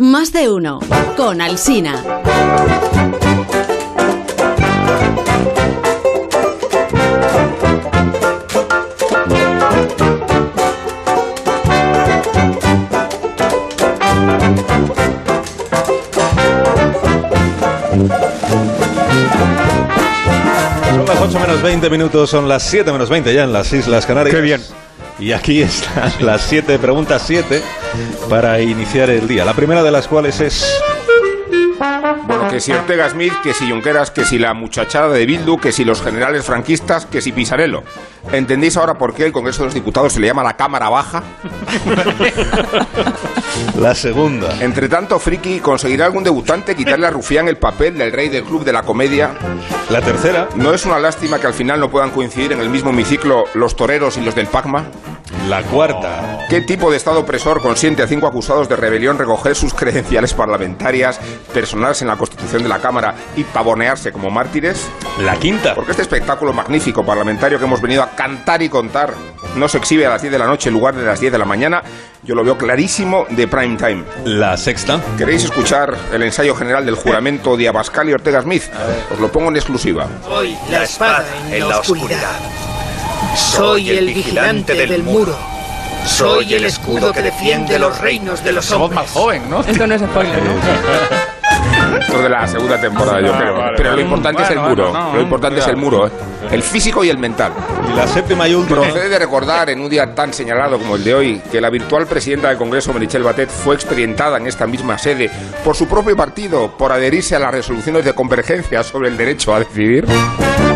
Más de uno. Con Alsina. Son las 8 menos 20 minutos, son las 7 menos 20 ya en las Islas Canarias. ¡Qué bien! Y aquí están las 7 preguntas 7 para iniciar el día. La primera de las cuales es... Bueno, que si Ortega Smith, que si Junqueras, que si la muchachada de Bildu, que si los generales franquistas, que si Pisarello. ¿Entendéis ahora por qué el Congreso de los Diputados se le llama la Cámara Baja? La segunda. Entre tanto, friki, ¿conseguirá algún debutante quitarle a Rufián el papel del rey del club de la comedia? La tercera. ¿No es una lástima que al final no puedan coincidir en el mismo hemiciclo los toreros y los del Pacma? La cuarta. ¿Qué tipo de Estado opresor consiente a 5 acusados de rebelión recoger sus credenciales parlamentarias, personarse en la Constitución de la Cámara y pavonearse como mártires? La quinta. Porque este espectáculo magnífico parlamentario que hemos venido a cantar y contar no se exhibe a las 10 de la noche en lugar de las 10 de la mañana. Yo lo veo clarísimo de prime time. La sexta. ¿Queréis escuchar el ensayo general del juramento de Abascal y Ortega Smith? Os lo pongo en exclusiva. Soy la espada en la oscuridad. Soy el vigilante del muro. Soy el escudo que defiende los reinos de los hombres. Somos más joven, ¿no? Esto no es spoiler, ¿no? Esto de la segunda temporada, yo creo. Vale, pero lo importante es el muro. no, Lo importante es el muro, ¿eh? El físico y el mental. Y la séptima y última. Procede de recordar en un día tan señalado como el de hoy que la virtual presidenta del Congreso, Meritxell Batet, fue expedientada en esta misma sede por su propio partido por adherirse a las resoluciones de convergencia sobre el derecho a decidir.